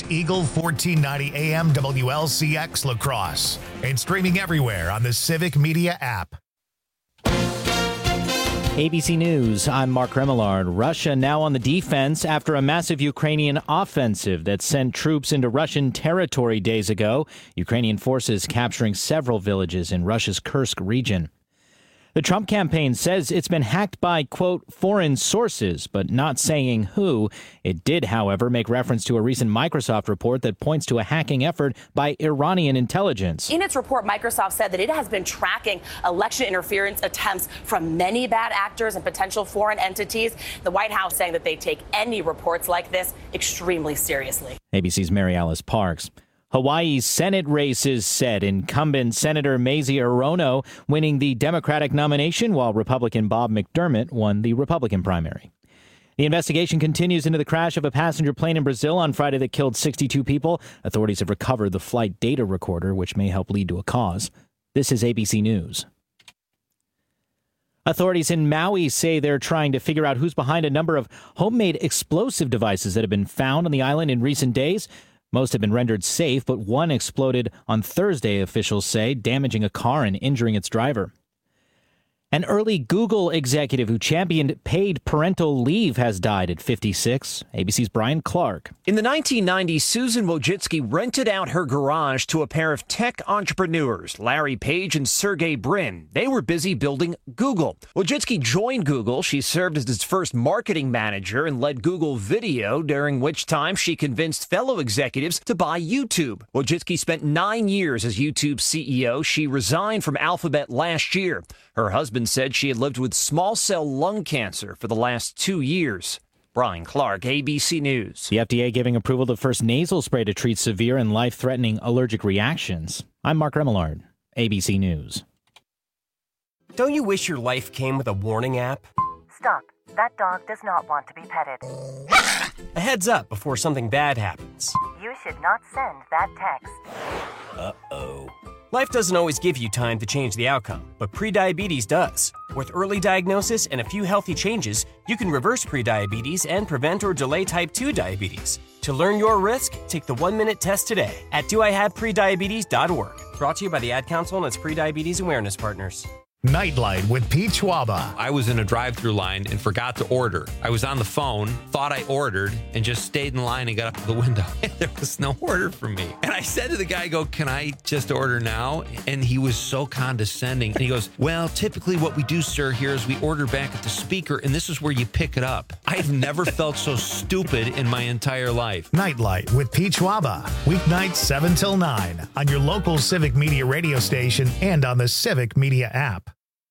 Eagle 1490 AM WLCX La Crosse and streaming everywhere on the Civic Media app. ABC News, I'm Mark Remillard. Russia now on the defense after a massive Ukrainian offensive that sent troops into Russian territory days ago. Ukrainian forces capturing several villages in Russia's Kursk region. The Trump campaign says it's been hacked by, quote, foreign sources, but not saying who. It did, however, make reference to a recent Microsoft report that points to a hacking effort by Iranian intelligence. In its report, Microsoft said that it has been tracking election interference attempts from many bad actors and potential foreign entities. The White House saying that they take any reports like this extremely seriously. ABC's Mary Alice Parks. Hawaii's Senate race is set. Incumbent Senator Mazie Hirono winning the Democratic nomination, while Republican Bob McDermott won the Republican primary. The investigation continues into the crash of a passenger plane in Brazil on Friday that killed 62 people. Authorities have recovered the flight data recorder, which may help lead to a cause. This is ABC News. Authorities in Maui say they're trying to figure out who's behind a number of homemade explosive devices that have been found on the island in recent days. Most have been rendered safe, but one exploded on Thursday, officials say, damaging a car and injuring its driver. An early Google executive who championed paid parental leave has died at 56. ABC's Brian Clark. In the 1990s, Susan Wojcicki rented out her garage to a pair of tech entrepreneurs, Larry Page and Sergey Brin. They were busy building Google. Wojcicki joined Google. She served as its first marketing manager and led Google Video, during which time she convinced fellow executives to buy YouTube. Wojcicki spent 9 years as YouTube's CEO. She resigned from Alphabet last year. Her husband said she had lived with small cell lung cancer for the last 2 years. Brian Clark, ABC News. The FDA giving approval to the first nasal spray to treat severe and life-threatening allergic reactions. I'm Mark Remillard, ABC News. Don't you wish your life came with a warning app? Stop. That dog does not want to be petted. A heads up before something bad happens. You should not send that text. Uh-oh. Life doesn't always give you time to change the outcome, but prediabetes does. With early diagnosis and a few healthy changes, you can reverse prediabetes and prevent or delay type 2 diabetes. To learn your risk, take the 1-minute test today at doihaveprediabetes.org. Brought to you by the Ad Council and its Prediabetes Awareness Partners. Nightlight with Pete Schwaba. I was in a drive-thru line and forgot to order. I was on the phone, thought I ordered, and just stayed in line and got up to the window. And there was no order for me. And I said to the guy, can I just order now? And he was so condescending. And he goes, well, typically what we do, sir, here is we order back at the speaker, and this is where you pick it up. I've never felt so stupid in my entire life. Nightlight with Pete Schwaba. Weeknights 7 till 9 on your local Civic Media radio station and on the Civic Media app.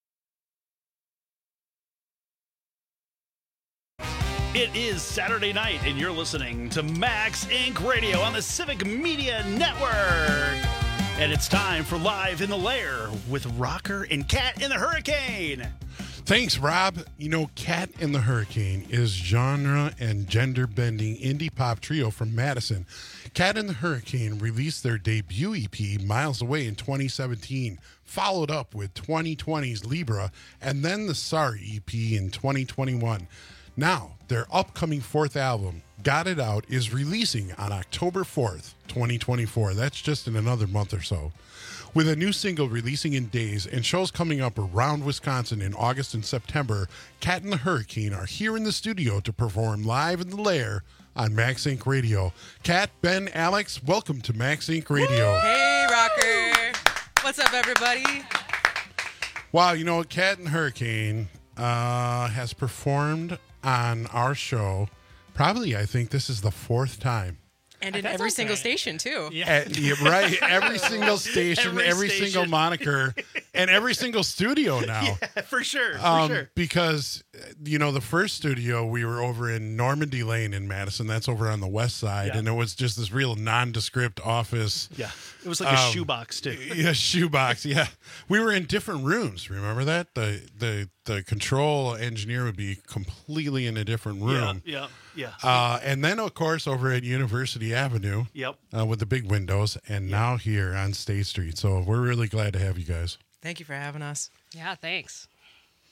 It is Saturday night, and you're listening to Max Inc. Radio on the Civic Media Network. And it's time for Live in the Lair with Rocker and Cat in the Hurricane. Thanks, Rob. You know, Cat in the Hurricane is genre and gender-bending indie pop trio from Madison. Cat in the Hurricane released their debut EP, Miles Away, in 2017, followed up with 2020's Libra, and then the Sorry EP in 2021. Now, their upcoming fourth album, Got It Out, is releasing on October 4th, 2024. That's just in another month or so. With a new single releasing in days and shows coming up around Wisconsin in August and September, Cat in the Hurricane are here in the studio to perform Live in the Lair on Max Inc. Radio. Cat, Ben, Alex, welcome to Max Inc. Radio. Hey, Rocker. What's up, everybody? Wow, you know, Cat in the Hurricane has performed on our show. Probably, I think this is the fourth time. And in every single station, too. Yeah, right. Every single station, every single moniker, and every single studio now. Yeah, for sure. Because, you know, the first studio, we were over in Normandy Lane in Madison. That's over on the west side. Yeah. And it was just this real nondescript office. Yeah. It was like a shoebox, too. Yeah, shoebox. Yeah. We were in different rooms. Remember that? The control engineer would be completely in a different room. Yeah. And then, of course, over at University Avenue. Yep. With the big windows, and now here on State Street. So we're really glad to have you guys. Thank you for having us. Yeah, thanks.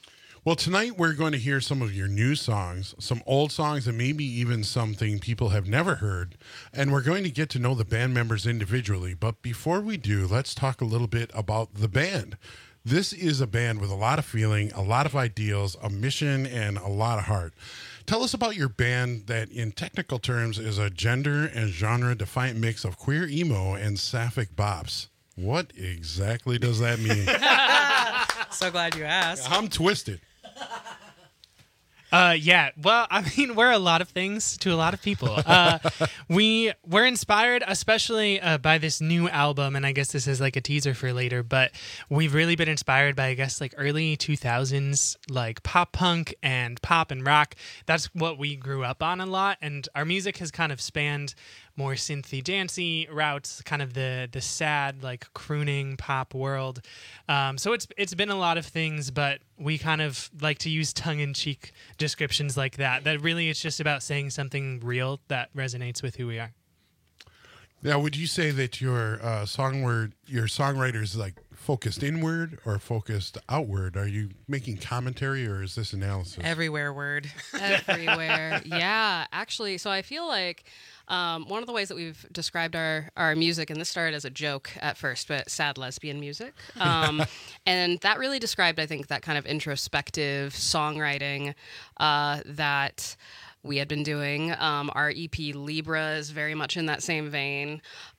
Well, tonight we're going to hear some of your new songs, some old songs, and maybe even something people have never heard. And we're going to get to know the band members individually. But before we do, let's talk a little bit about the band. This is a band with a lot of feeling, a lot of ideals, a mission, and a lot of heart. Tell us about your band that, in technical terms, is a gender and genre-defiant mix of queer emo and sapphic bops. What exactly does that mean? So glad you asked. I'm twisted. Yeah. Well, I mean, we're a lot of things to a lot of people. We're inspired, especially by this new album, and I guess this is like a teaser for later, but we've really been inspired by, I guess, like early 2000s, like pop punk and pop and rock. That's what we grew up on a lot, and our music has kind of spanned more synthy, dancey routes, kind of the sad, like crooning pop world. So it's been a lot of things, but we kind of like to use tongue-in-cheek descriptions like that. That really it's just about saying something real that resonates with who we are. Now, would you say that your songwriter is like focused inward or focused outward? Are you making commentary or is this analysis? Everywhere word. Everywhere. Yeah, actually, so I feel like one of the ways that we've described our music, and this started as a joke at first, but sad lesbian music. And that really described, I think, that kind of introspective songwriting that we had been doing. Our EP Libra is very much in that same vein.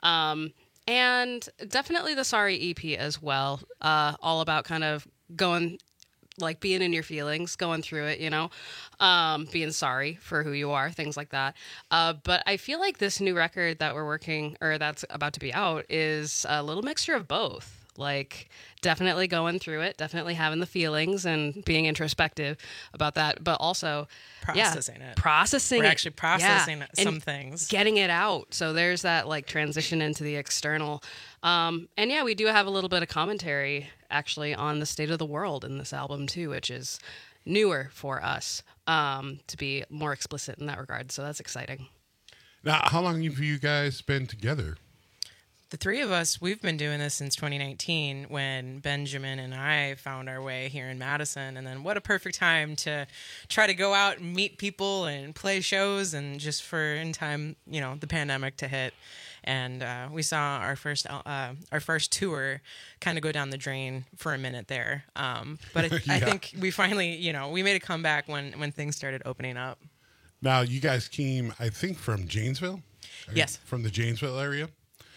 And definitely the Sorry EP as well. All about kind of going, like being in your feelings, going through it, you know, being sorry for who you are, things like that. But I feel like this new record that we're working, or that's about to be out, is a little mixture of both. Like definitely going through it, definitely having the feelings and being introspective about that, but also Processing it. We're actually processing some things. Getting it out. So there's that like transition into the external. And yeah, we do have a little bit of commentary actually on the state of the world in this album too, which is newer for us to be more explicit in that regard. So that's exciting. Now, how long have you guys been together? The three of us, we've been doing this since 2019 when Benjamin and I found our way here in Madison. And then what a perfect time to try to go out and meet people and play shows, and just for in time, you know, the pandemic to hit. And we saw our first tour kind of go down the drain for a minute there. But I think we finally, you know, we made a comeback when things started opening up. Now, you guys came, I think, from Janesville? Yes. From the Janesville area?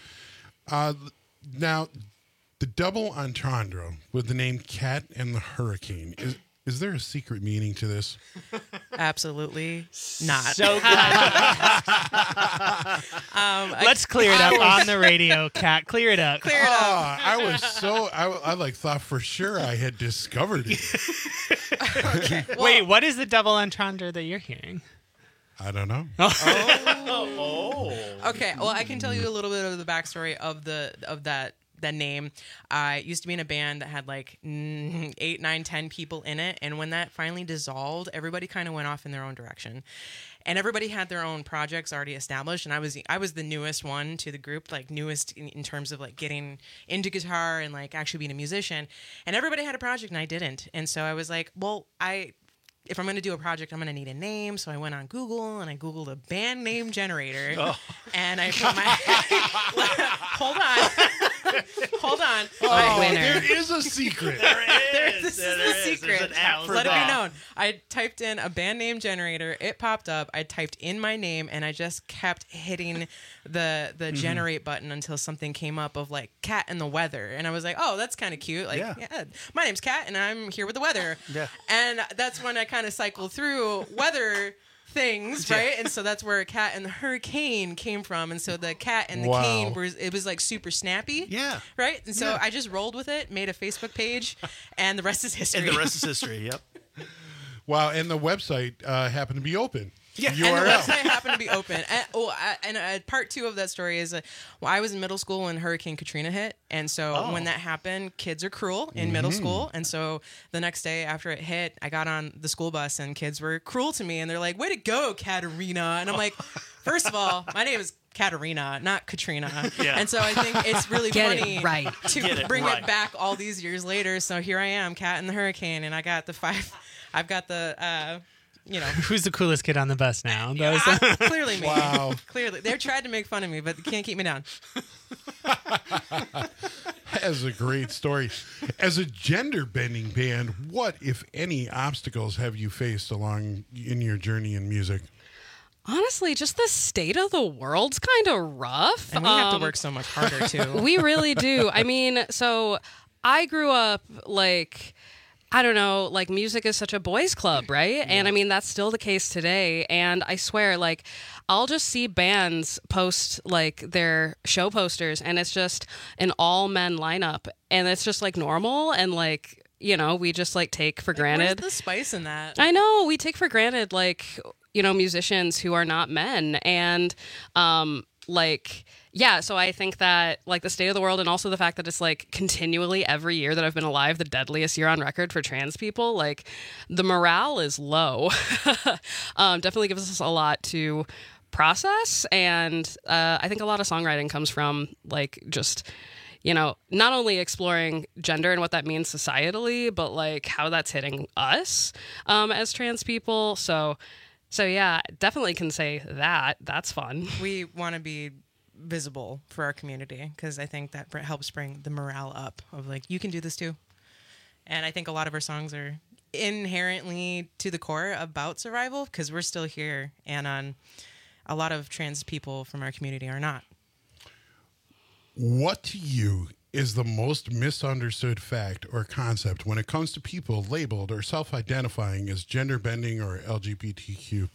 Now, the double entendre with the name Cat and the Hurricane, is there a secret meaning to this? Absolutely not. So glad. Let's clear it up on the radio, Kat. Clear it up. Clear it up. I like thought for sure I had discovered it. Okay. Well, wait, what is the double entendre that you're hearing? I don't know. Okay, well, I can tell you a little bit of the backstory of that name. I used to be in a band that had like 8, 9, 10 people in it, and when that finally dissolved, everybody kind of went off in their own direction, and everybody had their own projects already established. And I was the newest one to the group, like newest in terms of like getting into guitar and like actually being a musician. And everybody had a project, and I didn't. And so I was like, well, if I'm going to do a project, I'm going to need a name. So I went on Google and I Googled a band name generator. And I put Hold on. There is a secret. This is the secret. There's an app for Let it that. be known. I typed in a band name generator. It popped up. I typed in my name, and I just kept hitting the generate button until something came up of like Cat and the Weather. And I was like, oh, that's kind of cute. Like, yeah, my name's Cat, and I'm here with the weather. Yeah. And that's when I kind of cycled through weather things, right? And so that's where Cat and the Hurricane came from. And so the cat and the cane it was like super snappy. Yeah. Right? And so I just rolled with it, made a Facebook page, and the rest is history. And the rest is history, yep. Wow, and the website happened to be open. Yeah, URL. and the website happened to be open. And part 2 of that story is, I was in middle school when Hurricane Katrina hit, and so when that happened, kids are cruel in middle school, and so the next day after it hit, I got on the school bus, and kids were cruel to me, and they're like, "Way to go, Katarina!" And I'm like, first of all, my name is Katarina, not Katrina. Yeah. And so I think it's really funny to bring it back all these years later. So here I am, Cat and the Hurricane, and I got the 5 I've got the, Who's the coolest kid on the bus now? Clearly me. Wow. Clearly. They tried to make fun of me, but they can't keep me down. That's a great story. As a gender-bending band, what, if any, obstacles have you faced along in your journey in music? Honestly, just the state of the world's kind of rough. And we have to work so much harder, too. We really do. I mean, so I grew up I don't know, music is such a boys' club, right? Yeah. And I mean, that's still the case today. And I swear, I'll just see bands post their show posters, and it's just an all-men lineup. And it's just normal. And we just take for granted. Where's the spice in that? I know. We take for granted, musicians who are not men. And, yeah, so I think that the state of the world, and also the fact that it's continually every year that I've been alive, the deadliest year on record for trans people, the morale is low. Definitely gives us a lot to process. And I think a lot of songwriting comes from just, not only exploring gender and what that means societally, but how that's hitting us as trans people. So yeah, definitely can say that. That's fun. We want to be visible for our community because I think that helps bring the morale up of you can do this too. And I think a lot of our songs are inherently to the core about survival because we're still here, and a lot of trans people from our community are not. What to you is the most misunderstood fact or concept when it comes to people labeled or self-identifying as gender bending or LGBTQ+?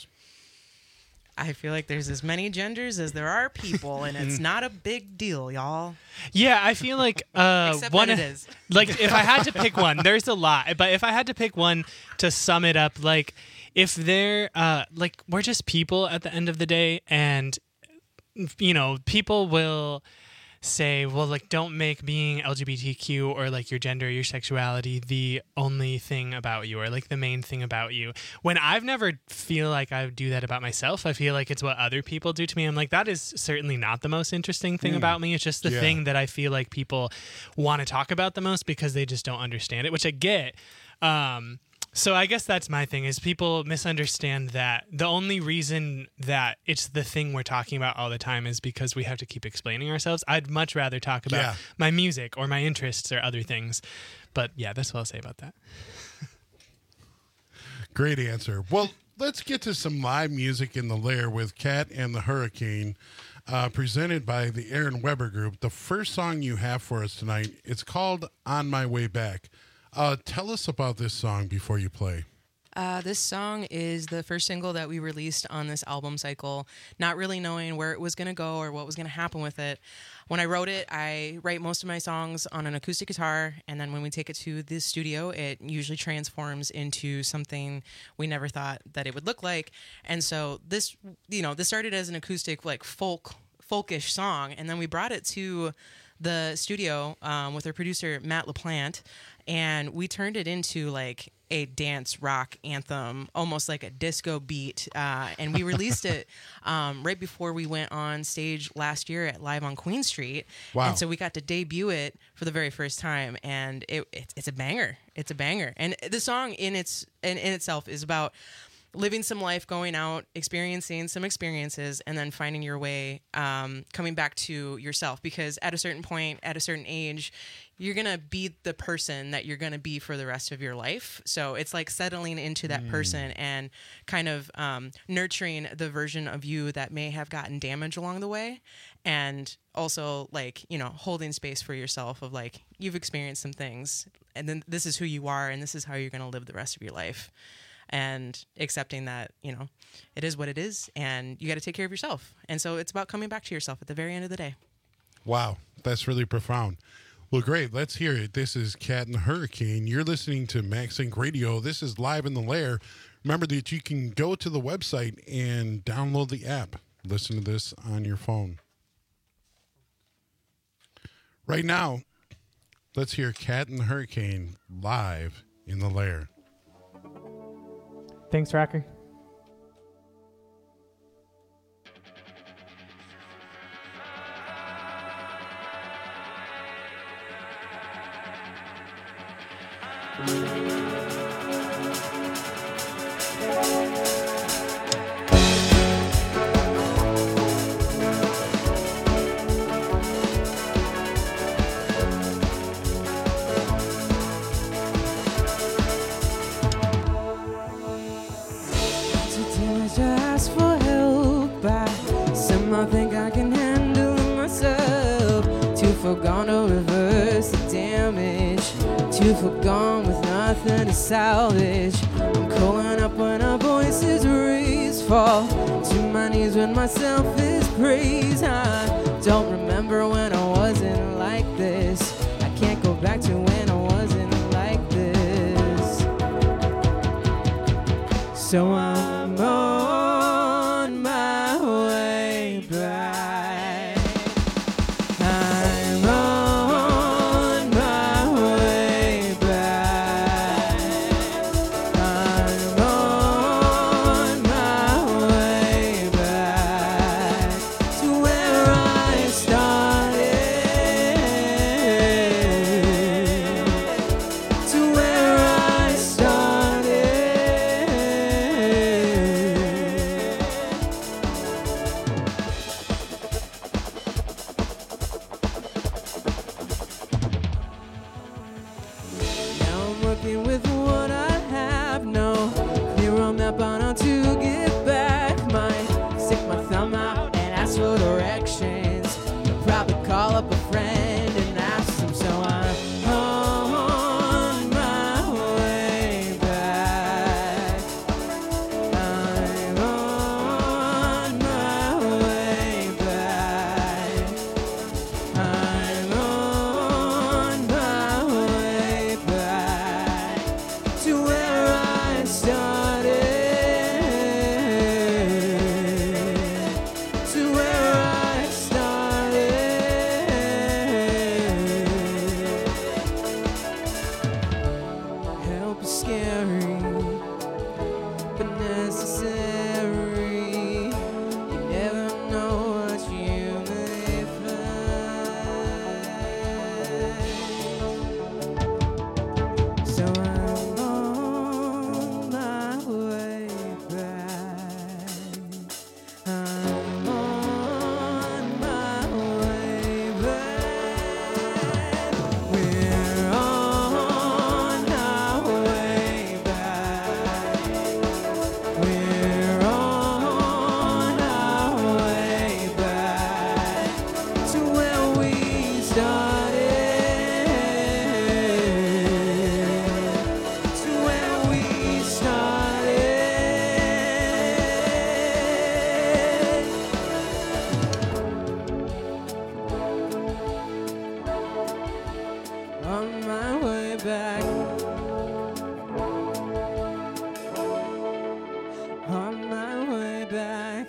I feel like there's as many genders as there are people, and it's not a big deal, y'all. Yeah, I feel like Except one that it is. If I had to pick one, there's a lot, but if I had to pick one to sum it up, if they're we're just people at the end of the day, and people will say, well, don't make being LGBTQ or your gender, your sexuality the only thing about you, or the main thing about you. When I've never feel like I do that about myself, I feel like it's what other people do to me. I'm that is certainly not the most interesting thing about me. It's just the thing that I feel like people want to talk about the most because they just don't understand it, which I get. So I guess that's my thing, is people misunderstand that the only reason that it's the thing we're talking about all the time is because we have to keep explaining ourselves. I'd much rather talk about my music or my interests or other things. But yeah, that's what I'll say about that. Great answer. Well, let's get to some live music in the Lair with Cat and the Hurricane, presented by the Aaron Weber Group. The first song you have for us tonight, it's called On My Way Back. Tell us about this song before you play. This song is the first single that we released on this album cycle, not really knowing where it was going to go or what was going to happen with it. When I wrote it, I write most of my songs on an acoustic guitar, and then when we take it to the studio, it usually transforms into something we never thought that it would look like. And so this started as an acoustic, folkish song, and then we brought it to the studio with our producer, Matt LaPlante, and we turned it into a dance rock anthem, almost like a disco beat. And we released it right before we went on stage last year at Live on Queen Street. Wow. And so we got to debut it for the very first time. And it's a banger. It's a banger. And the song in itself is about living some life, going out, experiencing some experiences, and then finding your way, coming back to yourself. Because at a certain point, at a certain age, you're going to be the person that you're going to be for the rest of your life. So it's settling into that person and kind of nurturing the version of you that may have gotten damaged along the way. And also holding space for yourself of you've experienced some things, and then this is who you are, and this is how you're going to live the rest of your life. And accepting that, it is what it is, and you got to take care of yourself. And so it's about coming back to yourself at the very end of the day. Wow, that's really profound. Well, great. Let's hear it. This is Cat and the Hurricane. You're listening to Max Inc. Radio. This is Live in the Lair. Remember that you can go to the website and download the app. Listen to this on your phone. Right now, let's hear Cat and the Hurricane live in the Lair. Thanks, Rocker. far gone to reverse the damage, too far gone with nothing to salvage. I'm calling up when our voices raise, fall to my knees when my selfish praise. I don't remember when I wasn't like this. I can't go back to when I wasn't like this. So I'm on my way back. I'm on my way back. I'm on my way back to where I started, to where I started. Now I'm working with what I have, no clear on map on how to get back. Might stick my thumb out and ask for directions. I'll probably call up a friend and ask them. So I'm on my way back. I'm on my way back. I'm on my way back to where I started, to where I started. Help is scary, but necessary. You never know what you may find. So I'm on my way back. I'm on my way back. We're on our way back. We're on our way back to where we started, to where we started. On my way back. On my way back.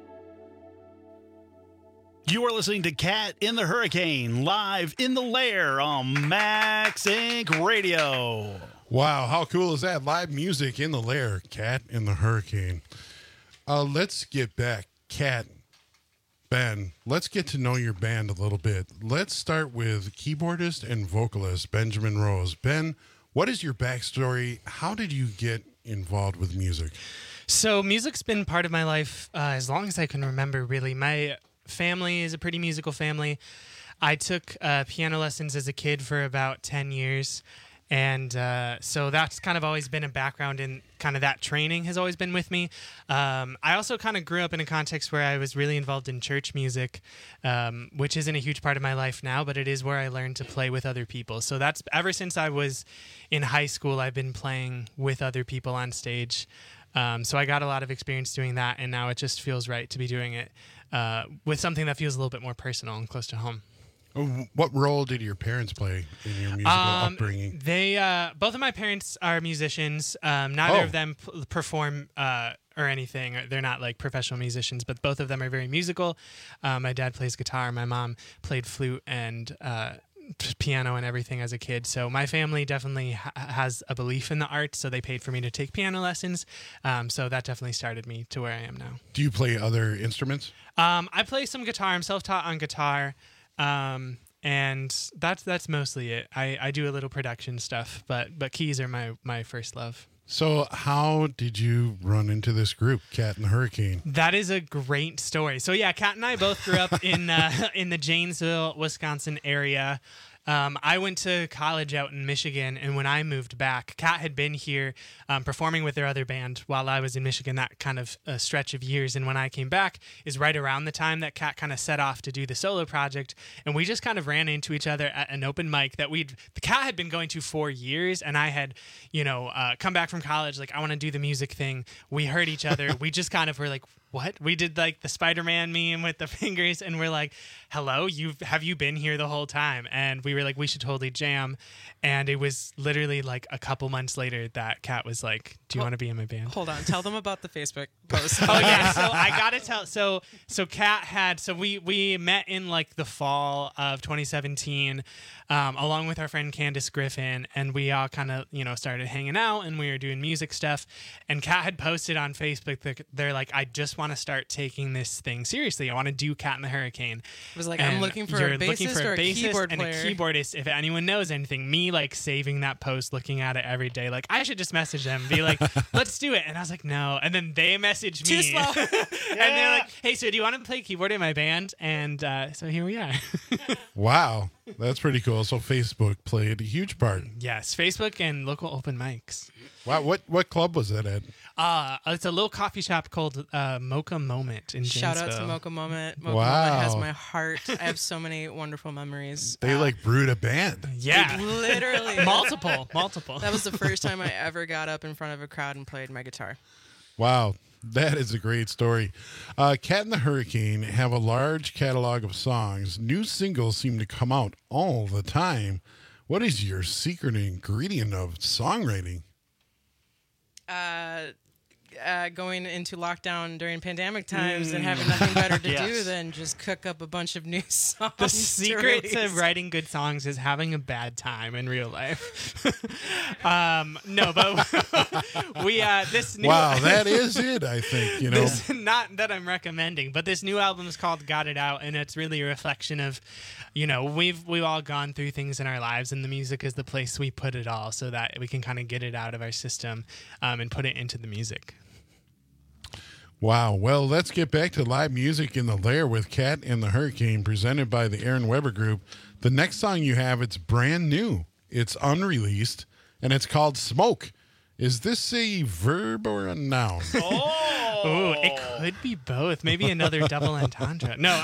You are listening to Cat in the Hurricane, live in the lair on Max Inc. Radio. Wow, how cool is that? Live music in the lair, Cat in the Hurricane. Let's get back, Cat, Ben, let's get to know your band a little bit. Let's start with keyboardist and vocalist Benjamin Rose. Ben, what is your backstory? How did you get involved with music? So music's been part of my life as long as I can remember, really. My family is a pretty musical family. I took piano lessons as a kid for about 10 years. And so that's kind of always been a background in kind of that training has always been with me. I also kind of grew up in a context where I was really involved in church music, which isn't a huge part of my life now, but it is where I learned to play with other people. So that's ever since I was in high school, I've been playing with other people on stage. So I got a lot of experience doing that, and now it just feels right to be doing it with something that feels a little bit more personal and close to home. What role did your parents play in your musical upbringing? They both of my parents are musicians. Neither of them perform or anything. They're not like professional musicians, but both of them are very musical. My dad plays guitar. My mom played flute and piano and everything as a kid. So my family definitely has a belief in the arts, so they paid for me to take piano lessons. So that definitely started me to where I am now. Do you play other instruments? I play some guitar. I'm self-taught on guitar. And that's mostly it. I do a little production stuff, but keys are my first love. So how did you run into this group, Cat and the Hurricane? That is a great story. So yeah, Cat and I both grew up in the Janesville, Wisconsin area. I went to college out in Michigan, and when I moved back, Kat had been here performing with their other band while I was in Michigan, that kind of stretch of years. And when I came back is right around the time that Kat kind of set off to do the solo project, and we just kind of ran into each other at an open mic that the Kat had been going to for years, and I had, come back from college, like, I want to do the music thing. We heard each other. We just kind of were like, what? We did like the Spider-Man meme with the fingers, and we're like, hello, have you been here the whole time? And we were like, we should totally jam. And it was literally like a couple months later that Kat was like, do you want to be in my band? Hold on, tell them about the Facebook post. Oh yeah, so I gotta tell. So Kat had. So we met in like the fall of 2017, along with our friend Candace Griffin, and we all kind of started hanging out, and we were doing music stuff. And Kat had posted on Facebook that they're like, I just want to start taking this thing seriously. I want to do Cat in the Hurricane. It was like, I'm looking for a bassist or a keyboard and player. A keyboardist. If anyone knows anything, me like saving that post, looking at it every day, like I should just message them, be like, let's do it. And I was like, no. And then they messaged me. Too slow. And they're like, hey, so do you want to play keyboard in my band? And so here we are. Wow, that's pretty cool. So Facebook played a huge part. Yes, Facebook and local open mics. Wow, what club was that at? It's a little coffee shop called Mocha Moment in Shout out Janesville. to Mocha Moment. Mocha Wow. Moment has my heart. I have so many wonderful memories. They like brewed a band. Yeah. Literally. multiple. That was the first time I ever got up in front of a crowd and played my guitar. Wow, that is a great story. Cat and the Hurricane have a large catalog of songs. New singles seem to come out all the time. What is your secret ingredient of songwriting? Going into lockdown during pandemic times and having nothing better to do than just cook up a bunch of new songs. The secret to release. writing good songs is having a bad time in real life. No, but we this new Wow, that is it, I think, This, not that I'm recommending, but this new album is called Got It Out, and it's really a reflection of, we've all gone through things in our lives, and the music is the place we put it all so that we can kind of get it out of our system and put it into the music. Wow. Well, let's get back to live music in the Lair with Cat and the Hurricane, presented by the Aaron Weber Group. The next song you have, it's brand new. It's unreleased, and it's called Smoke. Is this a verb or a noun? Oh, it could be both. Maybe another double entendre. No,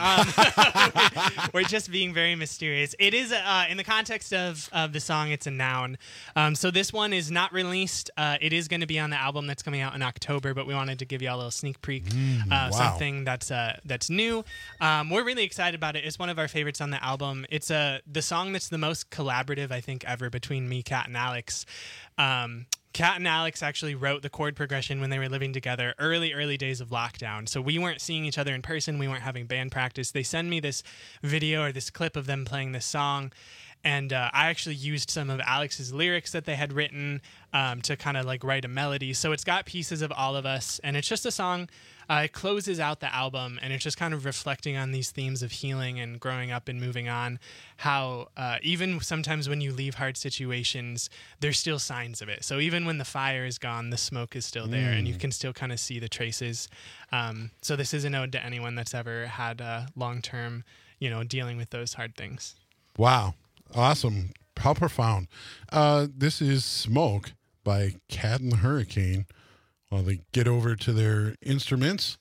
we're just being very mysterious. It is, in the context of the song, it's a noun. So this one is not released. It is going to be on the album that's coming out in October, but we wanted to give you all a little sneak peek, wow. something that's new. We're really excited about it. It's one of our favorites on the album. It's the song that's the most collaborative, I think, ever between me, Kat, and Alex. Kat and Alex actually wrote the chord progression when they were living together early days of lockdown. So we weren't seeing each other in person. We weren't having band practice. They send me this video or this clip of them playing this song. And I actually used some of Alex's lyrics that they had written to kind of like write a melody. So it's got pieces of all of us. And it's just a song. It closes out the album, and it's just kind of reflecting on these themes of healing and growing up and moving on. How even sometimes when you leave hard situations, there's still signs of it. So even when the fire is gone, the smoke is still there, and you can still kind of see the traces. So this is an ode to anyone that's ever had long-term, dealing with those hard things. Wow. Awesome. How profound. This is Smoke by Cat and the Hurricane. While they get over to their instruments.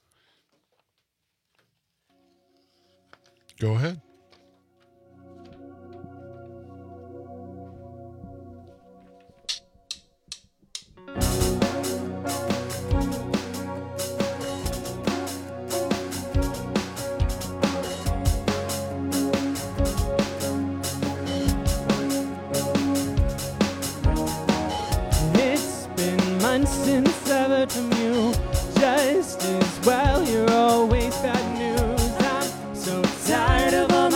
Go ahead. It's been months since severed from you. Just as well, you're always bad news. I'm so tired of all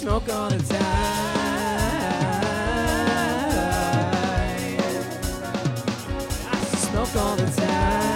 smoke all the time. I see smoke all the time.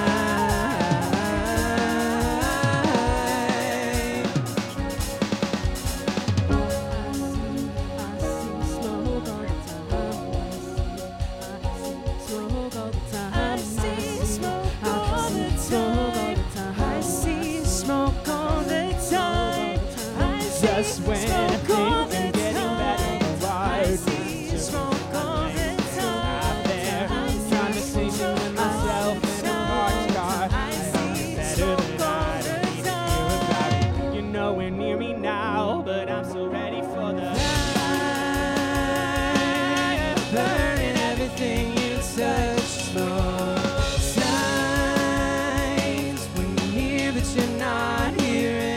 Just when I think I'm getting better, I see smoke all the time. Out there, conversation with myself in a large car. I see better than I don't need to hear about it. You're nowhere near me now, but I'm so ready for the fire, burning everything you touch. Smoke signs when you hear that you're not hearing.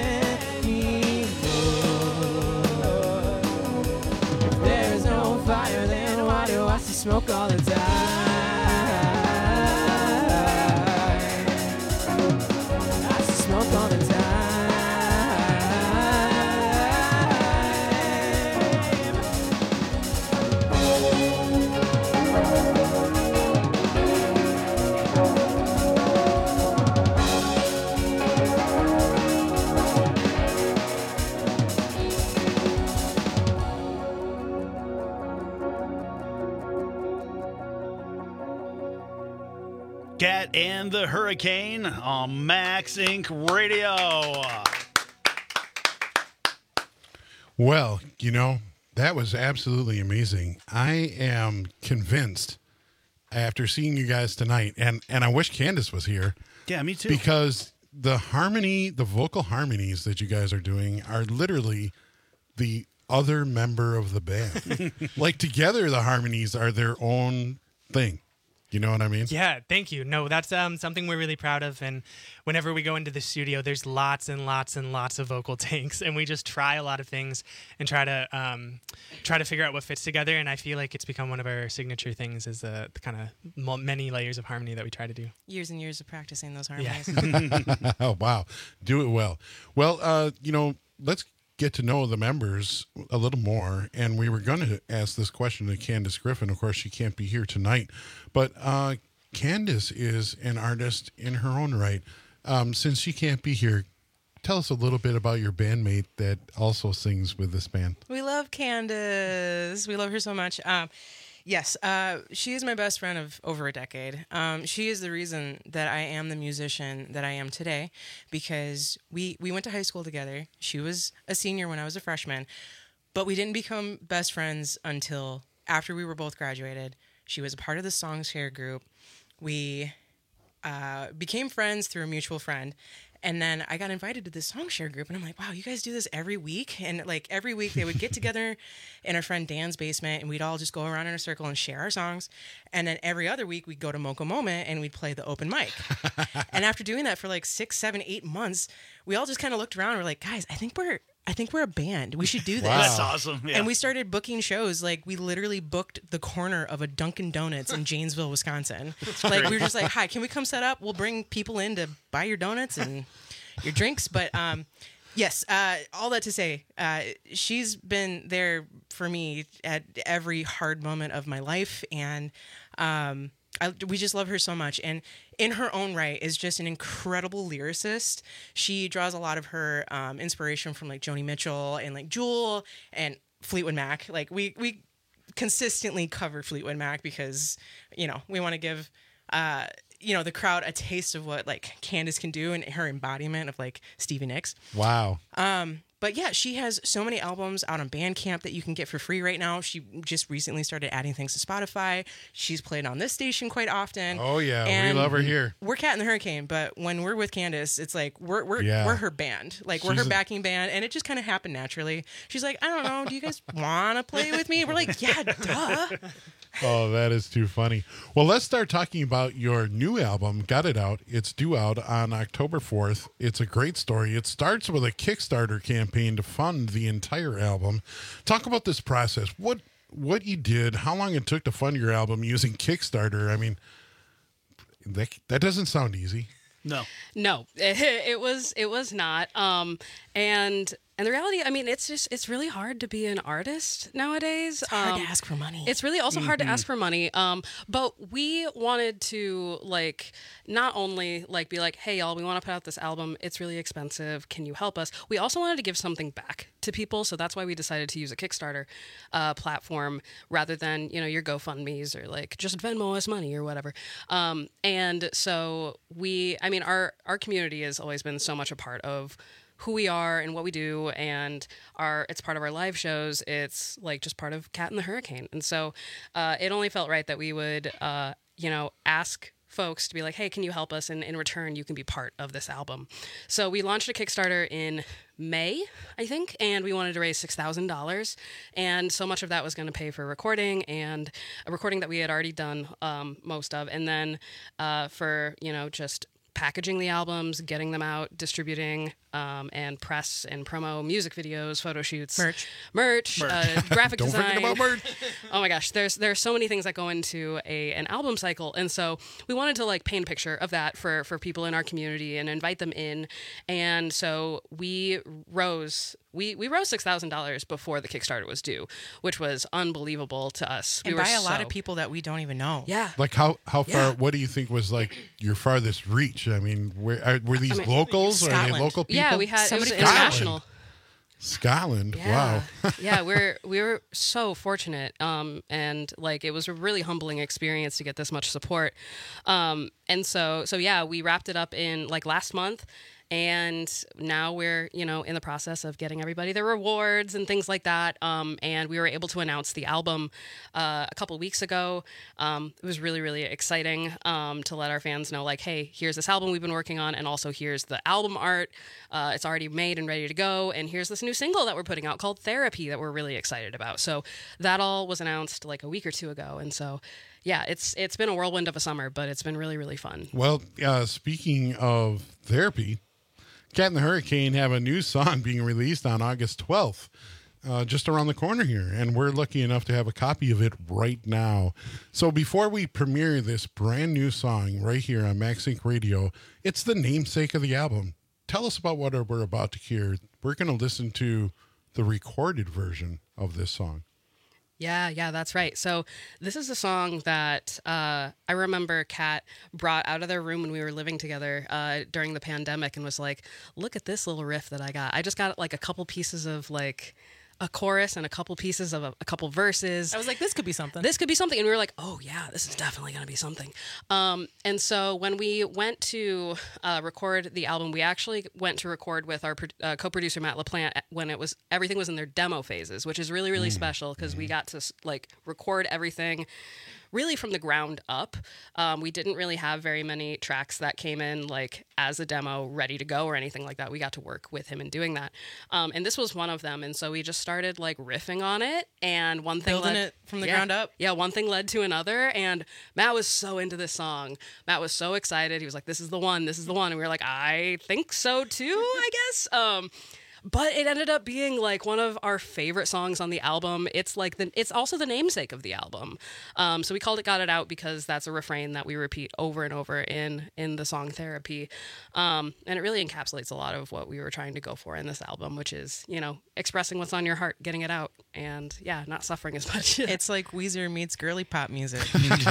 Fire, then why do I see smoke all the time? I see smoke all the time. Cat and the Hurricane on Max Inc. Radio. Well, you know, that was absolutely amazing. I am convinced after seeing you guys tonight, and I wish Candace was here. Yeah, me too. Because the vocal harmonies that you guys are doing are literally the other member of the band. Like together, the harmonies are their own thing. You know what I mean? Yeah, thank you. No, that's something we're really proud of. And whenever we go into the studio, there's lots and lots and lots of vocal takes, and we just try a lot of things and try to figure out what fits together. And I feel like it's become one of our signature things is the kind of many layers of harmony that we try to do. Years and years of practicing those harmonies. Yeah. Oh, wow. Do it well. Well, you know, let's get to know the members a little more, and we were going to ask this question to Candace Griffin. Of course, she can't be here tonight, but Candace is an artist in her own right. Since she can't be here, tell us a little bit about your bandmate that also sings with this band. We love Candace. We love her so much. Yes, she is my best friend of over a decade. She is the reason that I am the musician that I am today, because we went to high school together. She was a senior when I was a freshman, but we didn't become best friends until after we were both graduated. She was a part of the Songshare group. We became friends through a mutual friend. And then I got invited to this Songshare group, and I'm like, wow, you guys do this every week? And like every week they would get together in our friend Dan's basement, and we'd all just go around in a circle and share our songs. And then every other week we'd go to Mocha Moment and we'd play the open mic. And after doing that for like 6, 7, 8 months, we all just kind of looked around and we're like, guys, I think we're a band. We should do this. Wow. That's awesome. Yeah. And we started booking shows. Like we literally booked the corner of a Dunkin' Donuts in Janesville, Wisconsin. Like we were just like, hi, can we come set up? We'll bring people in to buy your donuts and your drinks. But yes, all that to say, she's been there for me at every hard moment of my life. And we just love her so much. And in her own right is just an incredible lyricist. She draws a lot of her inspiration from like Joni Mitchell and like Jewel and Fleetwood Mac. Like we consistently cover Fleetwood Mac because, you know, we want to give, you know, the crowd a taste of what like Candace can do and her embodiment of like Stevie Nicks. Wow. But yeah, she has so many albums out on Bandcamp that you can get for free right now. She just recently started adding things to Spotify. She's played on this station quite often. Oh yeah, and we love her here. We're Cat and the Hurricane, but when we're with Candace, it's like we're her band. Like we're her backing band, and it just kind of happened naturally. She's like, I don't know, do you guys want to play with me? We're like, yeah, duh. Oh, that is too funny. Well, let's start talking about your new album, Got It Out. It's due out on October 4th. It's a great story. It starts with a Kickstarter campaign to fund the entire album. Talk about this process. What you did, how long it took to fund your album using Kickstarter. I mean, that doesn't sound easy. No, it was not. And the reality, I mean, it's really hard to be an artist nowadays. It's hard to ask for money. It's really also hard to ask for money. But we wanted to not only be like, hey y'all, we want to put out this album. It's really expensive. Can you help us? We also wanted to give something back to people. So that's why we decided to use a Kickstarter platform rather than, your GoFundMe's or just Venmo us money or whatever. And so our community has always been so much a part of who we are and what we do, and it's part of our live shows. It's just part of Cat and the Hurricane. And so it only felt right that we would ask folks to be like, hey, can you help us? And in return, you can be part of this album. So we launched a Kickstarter in May, I think, and we wanted to raise $6,000. And so much of that was going to pay for recording, and a recording that we had already done most of. And then for, just packaging the albums, getting them out, distributing, and press and promo, music videos, photo shoots, merch, graphic Don't design. forget about merch. Oh my gosh, there's so many things that go into an album cycle, and so we wanted to paint a picture of that for people in our community and invite them in. And so we rose $6,000 before the Kickstarter was due, which was unbelievable to us. And by a lot of people that we don't even know. Yeah. How far? What do you think was your farthest reach? I mean, were these locals? Or are they local people? Yeah, we had it was international. Scotland. Yeah. Wow. Yeah, we were so fortunate, and it was a really humbling experience to get this much support. And so yeah, we wrapped it up in last month. And now we're, in the process of getting everybody their rewards and things like that. And we were able to announce the album a couple weeks ago. It was really, really exciting to let our fans know, hey, here's this album we've been working on, and also here's the album art. It's already made and ready to go. And here's this new single that we're putting out called Therapy that we're really excited about. So that all was announced a week or two ago. And so yeah, it's been a whirlwind of a summer, but it's been really, really fun. Well, speaking of Therapy, Cat and the Hurricane have a new song being released on August 12th, just around the corner here, and we're lucky enough to have a copy of it right now. So before we premiere this brand new song right here on Max Inc. Radio, it's the namesake of the album. Tell us about what we're about to hear. We're going to listen to the recorded version of this song. Yeah, that's right. So this is a song that I remember Kat brought out of their room when we were living together during the pandemic and was like, look at this little riff that I got. I just got a couple pieces of a chorus and a couple pieces of a couple verses. I was like, this could be something. This could be something. And we were like, oh yeah, this is definitely going to be something. And so when we went to record the album, we actually went to record with our co-producer Matt LaPlante when everything was in their demo phases, which is really, really special because we got to record everything really from the ground up. We didn't really have very many tracks that came in as a demo ready to go or anything like that. We got to work with him in doing that. And this was one of them. And so we just started riffing on it, and one thing building it from the ground up. Yeah, one thing led to another, and Matt was so into this song. Matt was so excited. He was like, this is the one. And we were like, I think so too, I guess. But it ended up being one of our favorite songs on the album. It's it's also the namesake of the album. So we called it "Got It Out" because that's a refrain that we repeat over and over in the song Therapy. And it really encapsulates a lot of what we were trying to go for in this album, which is, expressing what's on your heart, getting it out, and not suffering as much. It's like Weezer meets girly pop music.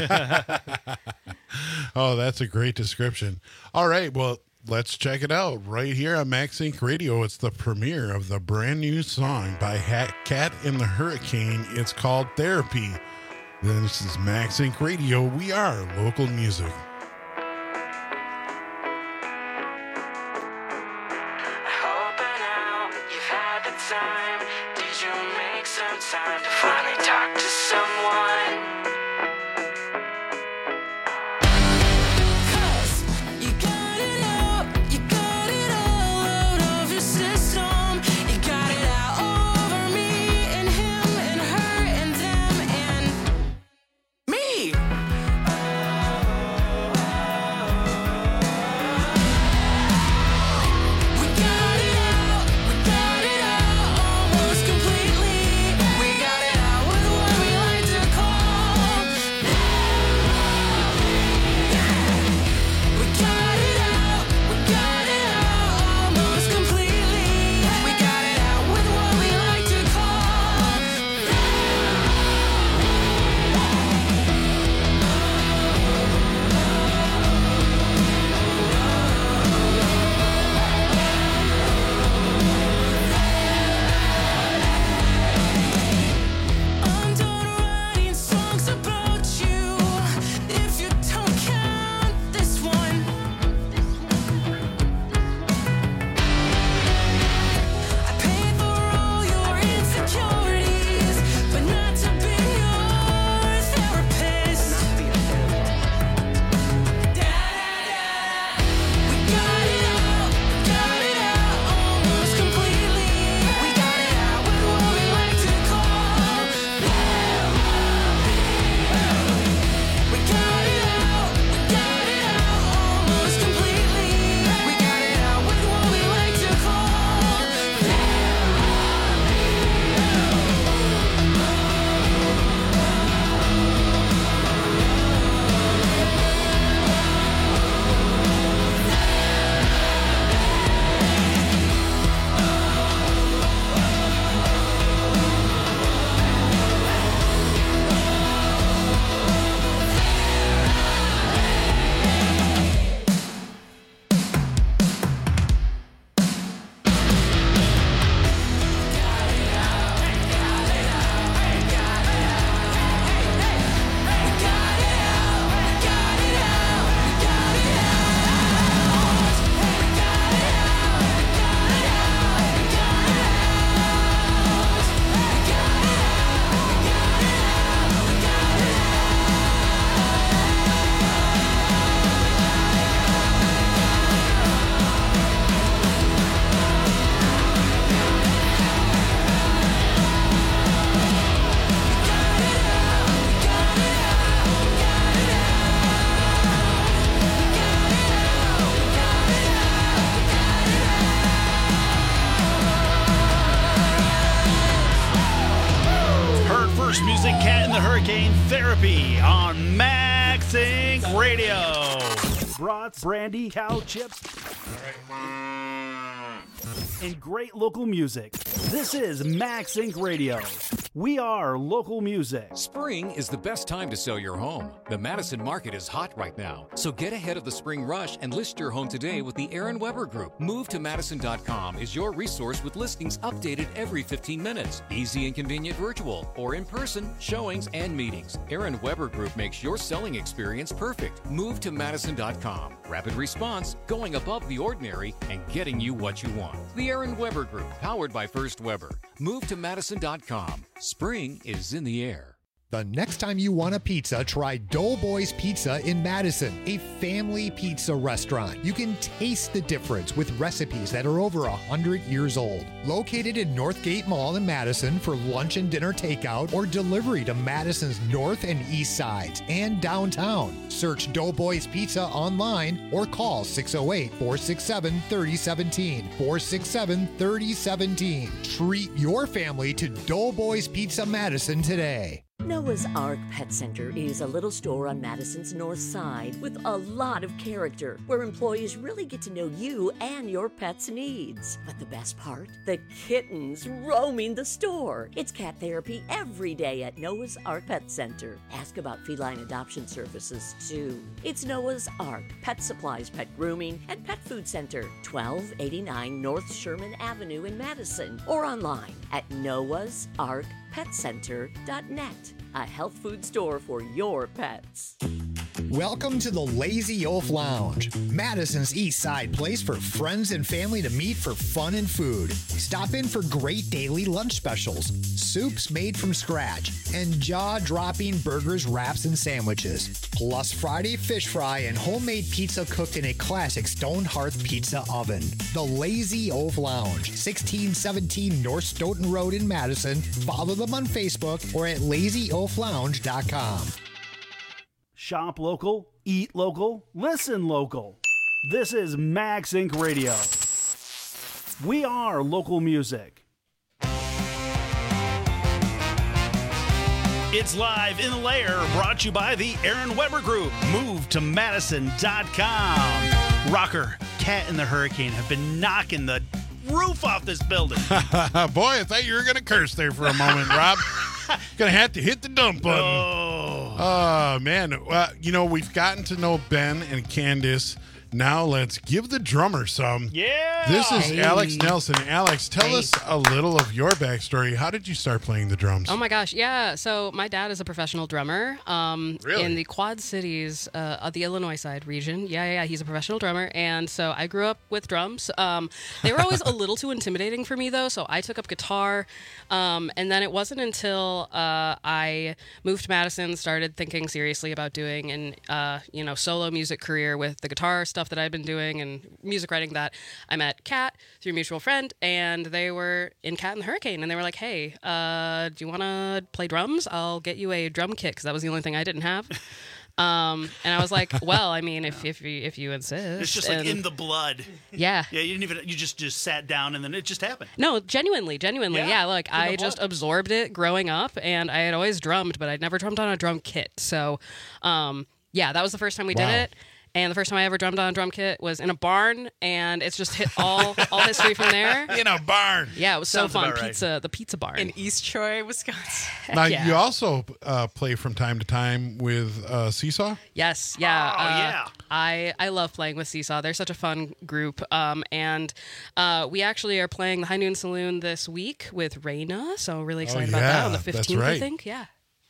Oh, that's a great description. All right, well, let's check it out right here on Max Inc. Radio. It's the premiere of the brand new song by Cat and the Hurricane. It's called Therapy. This is Max Inc. Radio. We are local music. Time to finally talk to someone. Almost completely. We got it out with what we like to call music, Cat in the Hurricane, Therapy on Max Inc. Radio. Brats, brandy, cow chips, and great local music. This is Max Inc. Radio. We are local music. Spring is the best time to sell your home. The Madison market is hot right now, so get ahead of the spring rush and list your home today with the Aaron Weber Group. MoveToMadison.com is your resource with listings updated every 15 minutes. Easy and convenient virtual or in-person showings and meetings. Aaron Weber Group makes your selling experience perfect. MoveToMadison.com. Rapid response, going above the ordinary, and getting you what you want. The Aaron Weber Group, powered by First Weber. MoveToMadison.com. Spring is in the air. The next time you want a pizza, try Doughboys Pizza in Madison, a family pizza restaurant. You can taste the difference with recipes that are over 100 years old. Located in Northgate Mall in Madison for lunch and dinner takeout or delivery to Madison's north and east sides and downtown. Search Doughboys Pizza online or call 608-467-3017. 467-3017. Treat your family to Doughboys Pizza Madison today. Noah's Ark Pet Center is a little store on Madison's north side with a lot of character, where employees really get to know you and your pet's needs. But the best part? The kittens roaming the store. It's cat therapy every day at Noah's Ark Pet Center. Ask about feline adoption services, too. It's Noah's Ark Pet Supplies, Pet Grooming, and Pet Food Center, 1289 North Sherman Avenue in Madison, or online at noahsarkpetcenter.net. A health food store for your pets. Welcome to the Lazy Oaf Lounge, Madison's East Side place for friends and family to meet for fun and food. Stop in for great daily lunch specials, soups made from scratch, and jaw-dropping burgers, wraps, and sandwiches. Plus Friday fish fry and homemade pizza cooked in a classic stone hearth pizza oven. The Lazy Oaf Lounge, 1617 North Stoughton Road in Madison. Follow them on Facebook or at lazyoaflounge.com. Shop local, eat local, listen local. This is Max Inc. Radio. We are local music. It's Live in the Lair, brought to you by the Aaron Weber Group. Move to Madison.com. Rocker, Cat in the Hurricane have been knocking the roof off this building. Boy, I thought you were going to curse there for a moment, Rob. Going to have to hit the dump button. Oh, man. We've gotten to know Ben and Candace. Now let's give the drummer some. Yeah. This is Alex Nelson. Alex, tell us a little of your backstory. How did you start playing the drums? Oh my gosh, yeah. So my dad is a professional drummer Really? in the Quad Cities of the Illinois side region. Yeah. He's a professional drummer, and so I grew up with drums. They were always a little too intimidating for me, though, so I took up guitar, and then it wasn't until I moved to Madison, started thinking seriously about doing an solo music career with the guitar stuff that I've been doing and music writing, that I met Kat through a mutual friend, and they were in Cat in the Hurricane, and they were like, hey, do you want to play drums? I'll get you a drum kit, because that was the only thing I didn't have. And I was like, well, I mean, if you insist. It's just like in the blood. Yeah. Yeah, you just sat down and then it just happened. No, genuinely. Yeah, like I just absorbed it growing up, and I had always drummed, but I'd never drummed on a drum kit. So, that was the first time we did it. And the first time I ever drummed on a drum kit was in a barn, and it's just hit all history from there. In a barn. Yeah, it was Sounds so fun. about right. The pizza barn. In East Troy, Wisconsin. Now, you also play from time to time with Seesaw? Yes, yeah. Oh, yeah. I love playing with Seesaw. They're such a fun group. And we actually are playing the High Noon Saloon this week with Raina, so really excited about that on the 15th, that's right. I think. Yeah.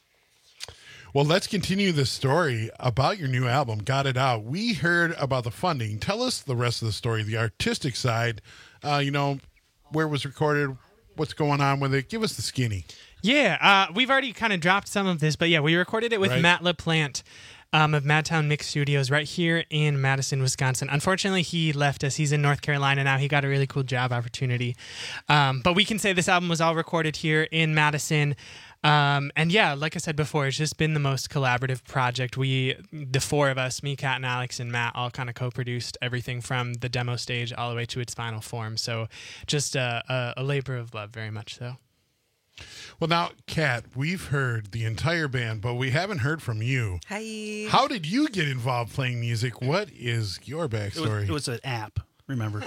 Well, let's continue the story about your new album, Got It Out. We heard about the funding. Tell us the rest of the story, the artistic side, where it was recorded, what's going on with it. Give us the skinny. Yeah, we've already kind of dropped some of this, but yeah, we recorded it with Matt LaPlante of Madtown Mix Studios right here in Madison, Wisconsin. Unfortunately, he left us. He's in North Carolina now. He got a really cool job opportunity. But we can say this album was all recorded here in Madison. And yeah, like I said before, it's just been the most collaborative project. The four of us, me, Kat, and Alex, and Matt, all kind of co-produced everything from the demo stage all the way to its final form. So just a labor of love, very much so. Well, now, Kat, we've heard the entire band, but we haven't heard from you. Hi. How did you get involved playing music? What is your backstory? It was an app. Remember?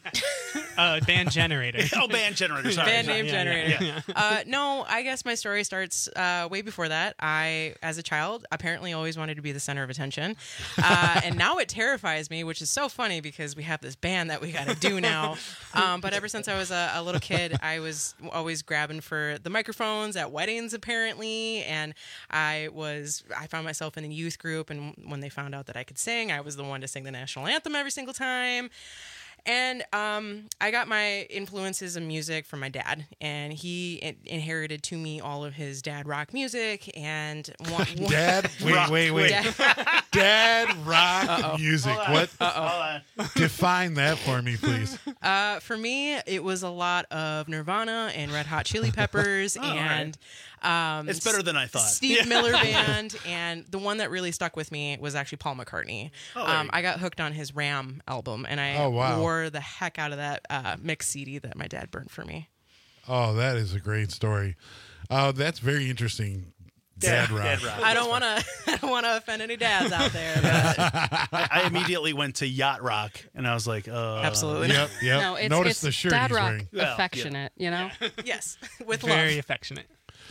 Band generator. Band generator. Sorry. Band name generator. Yeah. No, I guess my story starts way before that. I, as a child, apparently always wanted to be the center of attention. And now it terrifies me, which is so funny because we have this band that we got to do now. But ever since I was a little kid, I was always grabbing for the microphones at weddings, apparently. And I found myself in a youth group. And when they found out that I could sing, I was the one to sing the national anthem every single time. And I got my influences in music from my dad, and he inherited to me all of his dad rock music. And Dad, wait. Dad rock music. What? Define that for me, please. For me, it was a lot of Nirvana and Red Hot Chili Peppers, and it's better than I thought. Steve Miller Band, and the one that really stuck with me was actually Paul McCartney. I got hooked on his Ram album, and I wore the heck out of that mix CD that my dad burned for me. Oh, that is a great story. That's very interesting. Dad rock. I don't want to offend any dads out there. But I immediately went to yacht rock, and I was like, absolutely. Yep. No, Notice it's the shirt dad he's rock wearing. affectionate, you know? Yes, with Very love. affectionate.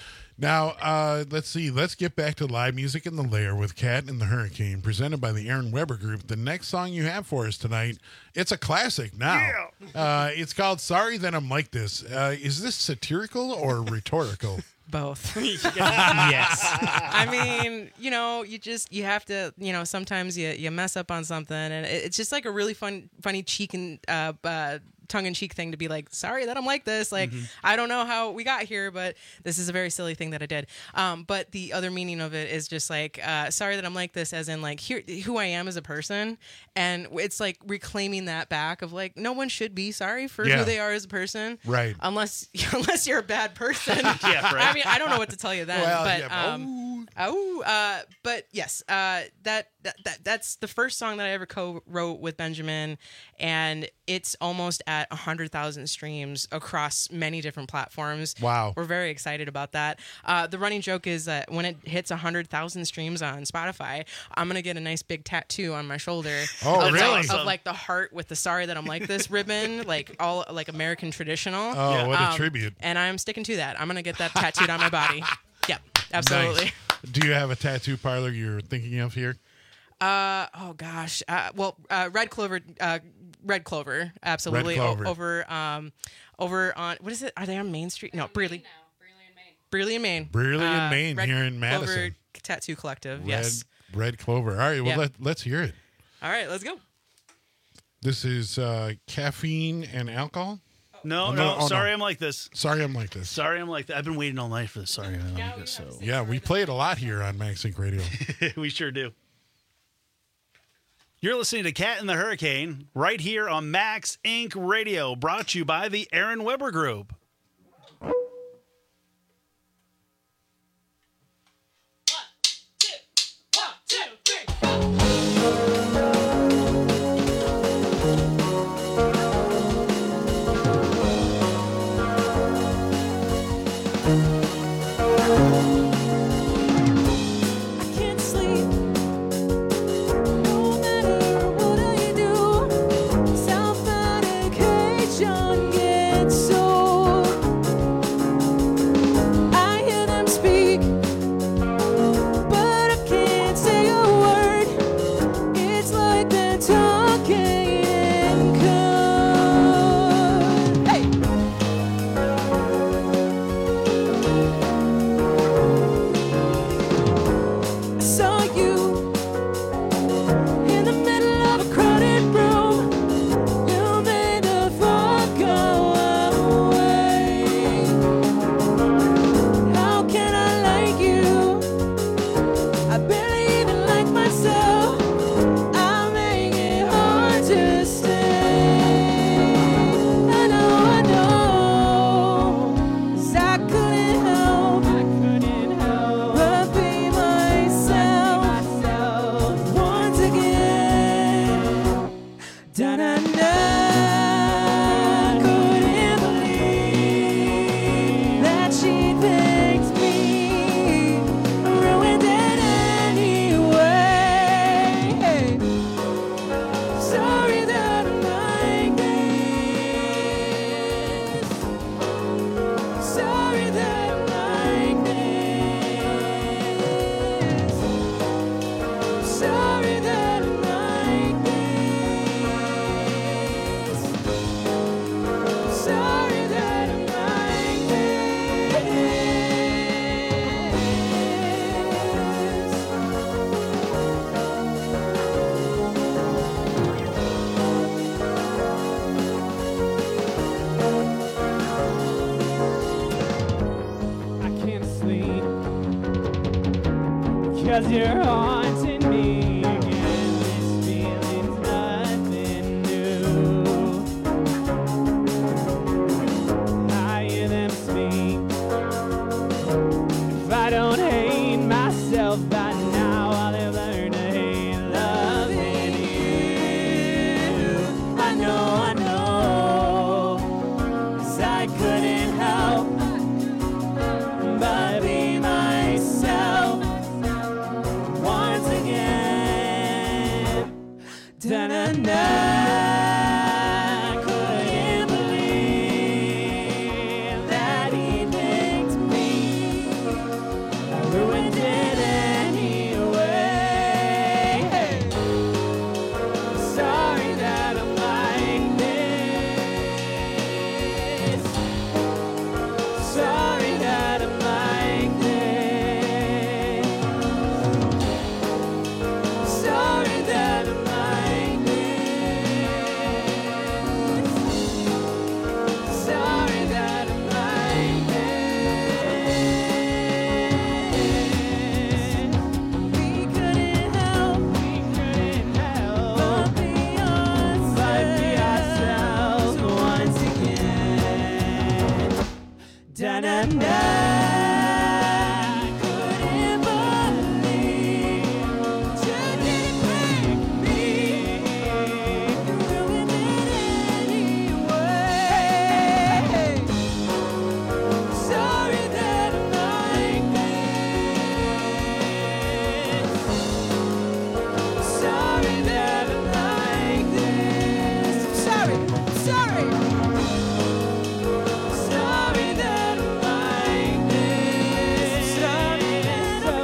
Now, let's see. Let's get back to live music in the lair with Kat and the Hurricane, presented by the Aaron Weber Group. The next song you have for us tonight, it's a classic now. It's called Sorry That I'm Like This. Is this satirical or rhetorical? Both. Yes. I mean, you have to, sometimes you mess up on something, and it's just like a really funny cheek and tongue-in-cheek thing to be like, sorry that I'm like this. Like, I don't know how we got here, but this is a very silly thing that I did. But the other meaning of it is just like, sorry that I'm like this, as in like, here, who I am as a person. And it's like reclaiming that back of like, no one should be sorry for who they are as a person. Right. Unless you're a bad person. Yeah, right. I mean, I don't know what to tell you then. Well, but yes, that's the first song that I ever co-wrote with Benjamin, and it's almost at 100,000 streams across many different platforms. Wow. We're very excited about that. The running joke is that when it hits 100,000 streams on Spotify, I'm going to get a nice big tattoo on my shoulder. Oh, really? Of like the heart with the Sorry That I'm Like This ribbon, like all like American traditional. Oh, what a tribute. And I'm sticking to that. I'm going to get that tattooed on my body. Yep, absolutely. Nice. Do you have a tattoo parlor you're thinking of here? Oh gosh. Red Clover. Absolutely. Red Clover. Over on, what is it? Are they on Main Street? No, Brearley. Brearley and Maine. Brearley and Maine Red here in Madison. Clover Tattoo Collective. Yes. Red Clover. All right. Well, Yeah. let's hear it. All right, let's go. This is caffeine and alcohol. No, sorry, I'm like this. Sorry, I'm like this. Sorry, I'm like that. I've been waiting all night for this. Sorry, I'm like this. So Yeah, we play it a lot here on Max Inc. Radio. we sure do. You're listening to Cat and the Hurricane right here on Max Inc. Radio, brought to you by the Aaron Weber Group. Can't sleep. No matter what I do, self-medication gets so 'cause you're haunting me again. This feeling's nothing new. I hear them speak. If I don't hate myself by now, I'll have learned to hate loving you. I know, 'cause I couldn't help but be myself once again. Da-na-na. Couldn't believe that he picked me. I ruined it anyway. Sorry that I'm like this. Sorry that I'm like this. Sorry that I'm like this. Sorry that I'm like this. We couldn't help but be ourselves once again. Da-na-na. Couldn't believe you didn't break me. You ruined it anyway. Sorry that I'm like this. Sorry that I'm like this. Sorry. Sorry that I'm like this. Sorry that I'm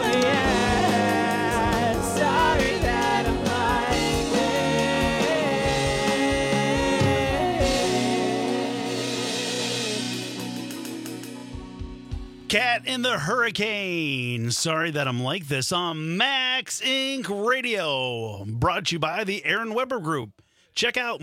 Sorry that I'm like Cat in the Hurricane. Sorry that I'm like this on Max Inc. Radio. Brought to you by the Aaron Weber Group. Check out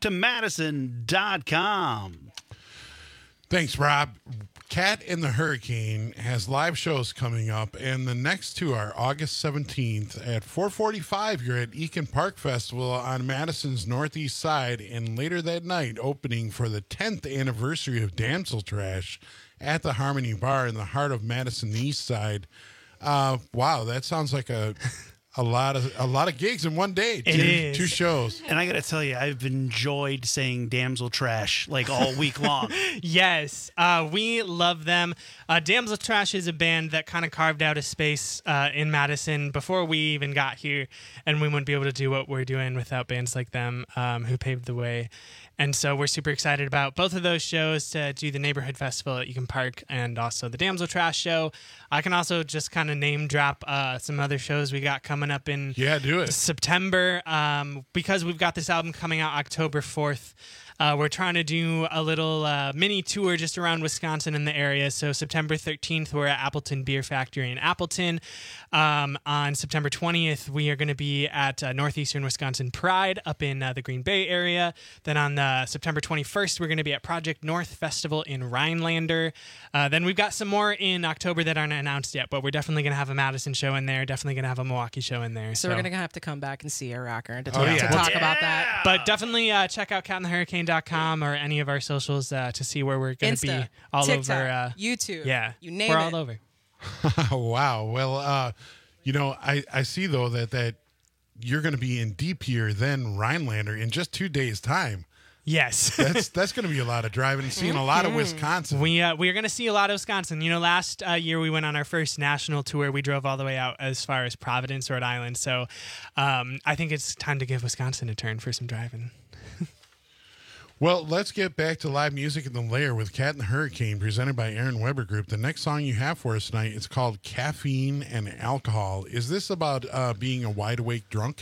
movetomadison.com. Thanks, Rob. Cat in the Hurricane has live shows coming up, and the next two are August 17th at 4:45. You're at Eakin Park Festival on Madison's northeast side, and later that night, opening for the 10th anniversary of Damsel Trash at the Harmony Bar in the heart of Madison East Side. Wow, that sounds like a lot of gigs in one day. Two shows. And I got to tell you, I've enjoyed saying Damsel Trash like all week long. Yes, we love them. Damsel Trash is a band that kind of carved out a space in Madison before we even got here, and we wouldn't be able to do what we're doing without bands like them who paved the way. And so we're super excited about both of those shows, to do the Neighborhood Festival at Eakin Park and also the Damsel Trash show. I can also just kind of name drop some other shows we got coming up in September, because we've got this album coming out October 4th. We're trying to do a little mini tour just around Wisconsin and the area. So September 13th, we're at Appleton Beer Factory in Appleton. On September 20th, we are going to be at Northeastern Wisconsin Pride up in the Green Bay area. Then on September 21st, we're going to be at Project North Festival in Rhinelander. Then we've got some more in October that aren't announced yet, but we're definitely going to have a Madison show in there, definitely going to have a Milwaukee show in there. So we're going to have to come back and see a rocker to talk about that. But definitely check out catinthehurricane.com or any of our socials to see where we're going to be all TikTok, over. YouTube. Yeah. You name we're it. all over. Wow. Well, I see, though, that you're going to be in Depeer, then Rhinelander in just 2 days' time. Yes. That's going to be a lot of driving and seeing a lot of Wisconsin. We are going to see a lot of Wisconsin. You know, last year we went on our first national tour. We drove all the way out as far as Providence, Rhode Island. So I think it's time to give Wisconsin a turn for some driving. Well, let's get back to live music in the Lair with Cat and the Hurricane, presented by Aaron Weber Group. The next song you have for us tonight is called Caffeine and Alcohol. Is this about being a wide awake drunk?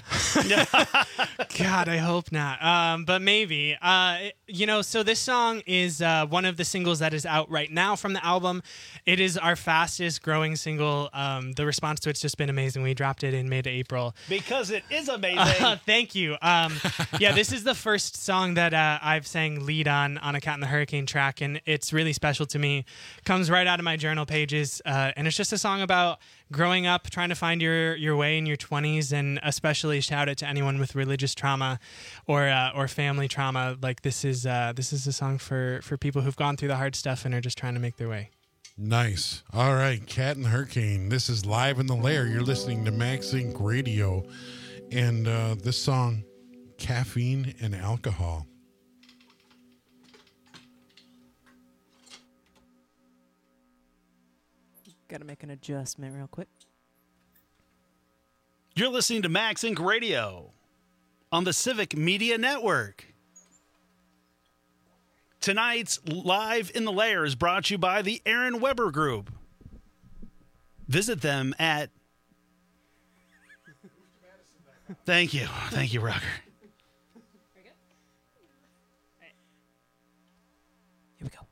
God, I hope not. But maybe. So this song is one of the singles that is out right now from the album. It is our fastest growing single. The response to it's just been amazing. We dropped it in mid-April. Because it is amazing. Thank you. This is the first song that I've I've sang lead on A Cat in the Hurricane track, and it's really special to me. Comes right out of my journal pages, and it's just a song about growing up, trying to find your way in your 20s, and especially shout out to anyone with religious trauma or family trauma. Like this is a song for people who've gone through the hard stuff and are just trying to make their way. Nice. All right, Cat and the Hurricane. This is Live in the Lair. You're listening to Max Inc. Radio, and this song, Caffeine and Alcohol. Gotta make an adjustment real quick. You're listening to Max Inc. Radio on the Civic Media Network. Tonight's Live in the Lair is brought to you by the Aaron Weber Group. Visit them at... Thank you. Thank you, Rocker. Here we go.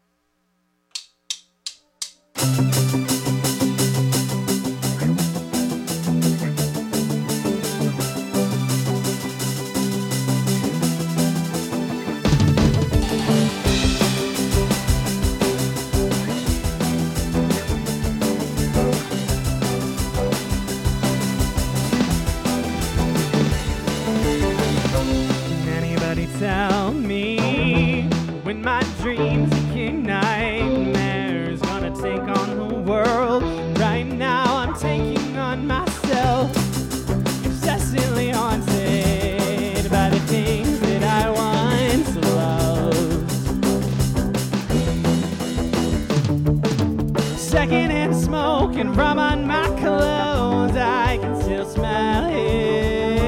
Tell me when my dreams became nightmares, gonna take on the world. Right now I'm taking on myself, obsessively haunted by the things that I once loved. Secondhand smoke and rum on my clothes, I can still smell him.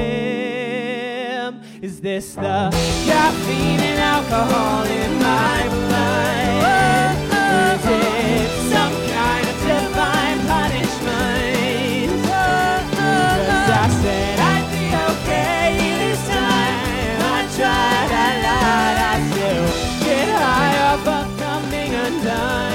Is this the caffeine and alcohol in my blood? Or is it some kind of divine punishment? 'Cause I said I'd be okay this time. I tried a lot, I still get high off of coming undone.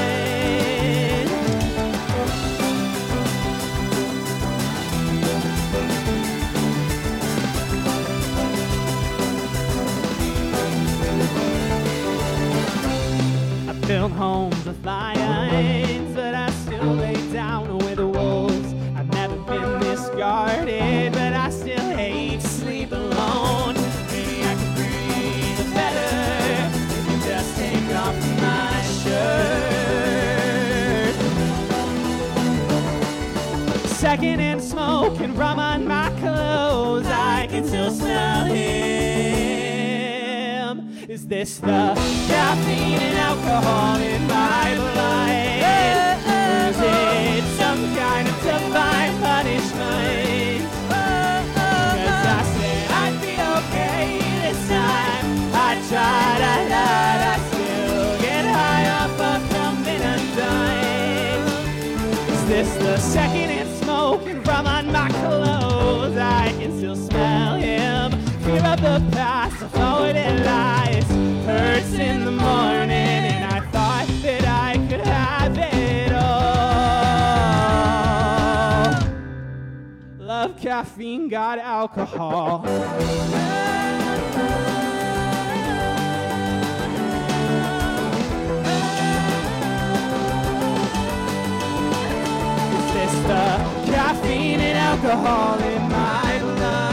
Built homes with lions, but I still lay down with the wolves. I've never been this guarded, but I still hate to sleep alone. Maybe I could breathe better if you just take off my shirt. Secondhand smoke and rum on my clothes, I can still smell him. Is this the caffeine and alcohol in my blood? Or is it some kind of divine punishment? 'Cause I said I'd be okay this time. I tried a lot, I still get high off of coming undone. Is this the secondhand smoke and rum on my clothes? I can still smell him. Fear of the past, I forward in lies. Hurts in the morning, and I thought that I could have it all. Love, caffeine, got alcohol. Is this the caffeine and alcohol in my blood?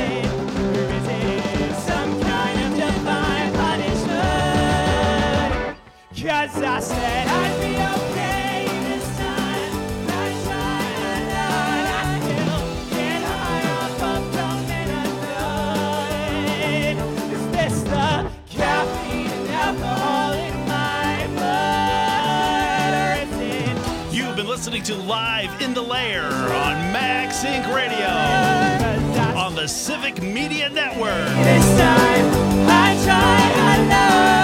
Cause I said I'd be okay this time. I tried a lot, I still get high off of coming undone. Is this the caffeine and alcohol in my blood? Or is it... You've been listening to Live in the Lair on Max Inc. Radio on the Civic Media Network. This time I tried a lot.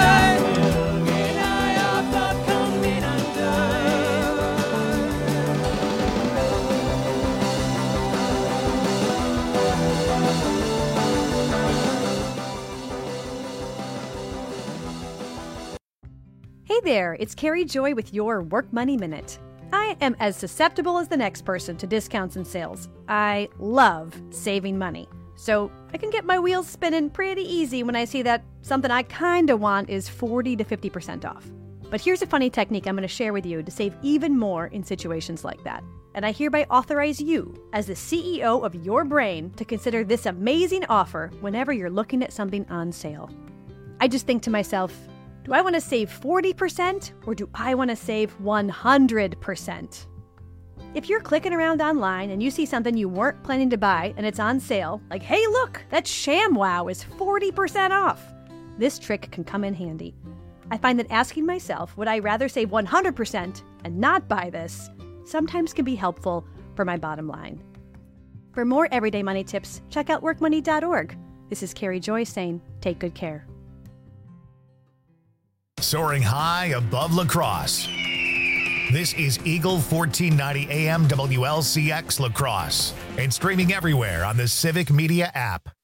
Hey there, it's Carrie Joy with your Work Money Minute. I am as susceptible as the next person to discounts and sales. I love saving money. So I can get my wheels spinning pretty easy when I see that something I kinda want is 40 to 50% off. But here's a funny technique I'm going to share with you to save even more in situations like that. And I hereby authorize you, as the CEO of your brain, to consider this amazing offer whenever you're looking at something on sale. I just think to myself, do I want to save 40% or do I want to save 100%? If you're clicking around online and you see something you weren't planning to buy and it's on sale, like, hey, look, that ShamWow is 40% off. This trick can come in handy. I find that asking myself, would I rather save 100% and not buy this, sometimes can be helpful for my bottom line. For more everyday money tips, check out workmoney.org. This is Carrie Joy saying, take good care. Soaring high above La Crosse. This is Eagle 1490 AM WLCX La Crosse and streaming everywhere on the Civic Media app.